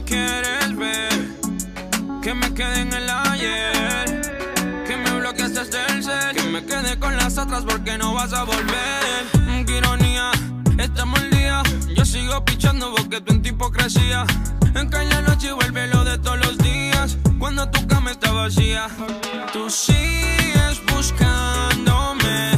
quieres ver, que me quede en el ayer, que me bloquees desde el cel, que me quede con las otras porque no vas a volver. Qué ironía, estamos al día, yo sigo pichando porque tú en tu hipocresía. En cae la noche y vuelve lo de todos los días, cuando tu cama está vacía. Tú sigues buscándome,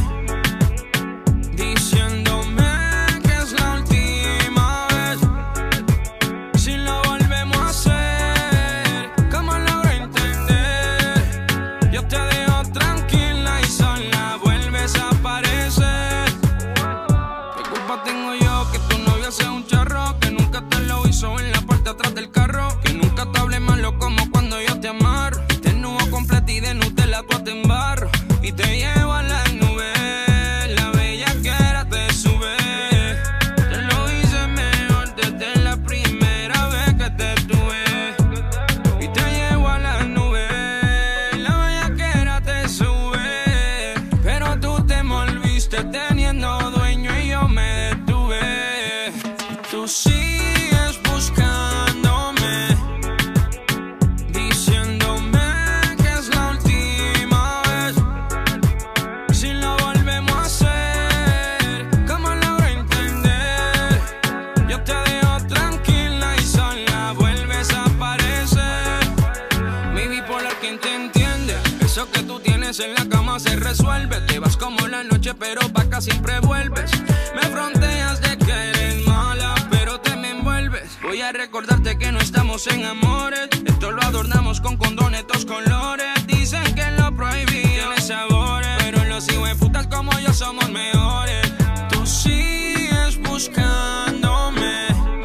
diciéndome que es la última vez. Si lo volvemos a hacer, ¿cómo logro entender? Yo te dejo tranquila y sola vuelves a aparecer. ¿Qué culpa tengo yo que tu novio sea un charro, que nunca te lo hizo en la parte atrás del carro, que nunca te hable malo como cuando yo te amarro? Te nudo completo y de Nutella tú te embarro y te llevo a las nubes. La bellaquera te sube, te lo hice mejor desde la primera vez que te tuve y te llevo a las nubes. La bellaquera te sube, pero tú te volviste teniendo dueño y yo me detuve. Tú sigues buscándome, diciéndome que es la última vez. Si lo volvemos a hacer, ¿cómo logro entender? Yo te dejo tranquila y sola vuelves a aparecer. Mi bipolar, ¿quién te entiende? Eso que tú tienes en la cama se resuelve. Te vas como la noche pero pa' acá siempre vuelves. Me fronteas de que eres mala pero te me envuelves. Voy a recordarte que no estamos en amores, esto lo adornamos con condones, dos colores. Dicen que lo prohibido tiene sabores, pero los hijueputas como yo somos mejores. Tú sigues buscándome,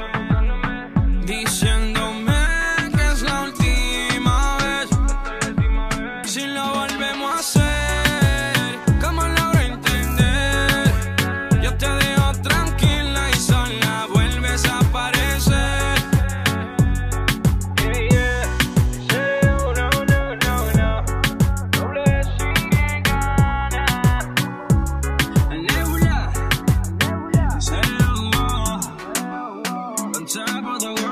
diciéndome que es la última vez. Si lo volvemos a hacer, ¿cómo logro entender? Yo te dejo tranquila y sola vuelves a aparecer. Nebula, on top of the